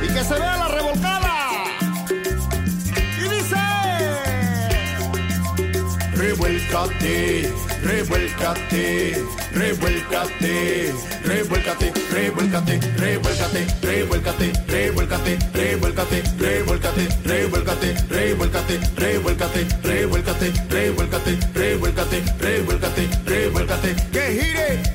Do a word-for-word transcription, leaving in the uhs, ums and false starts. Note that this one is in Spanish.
que se vea la revolcada. Y dice: revuélcate, revuélcate, revuélcate, revuélcate, revuélcate, revuélcate, revuélcate, revuélcate, revuélcate, revuélcate, revuélcate, revuélcate, revuélcate, revuélcate, revuélcate, revuélcate, revuélcate, revuélcate, que gire.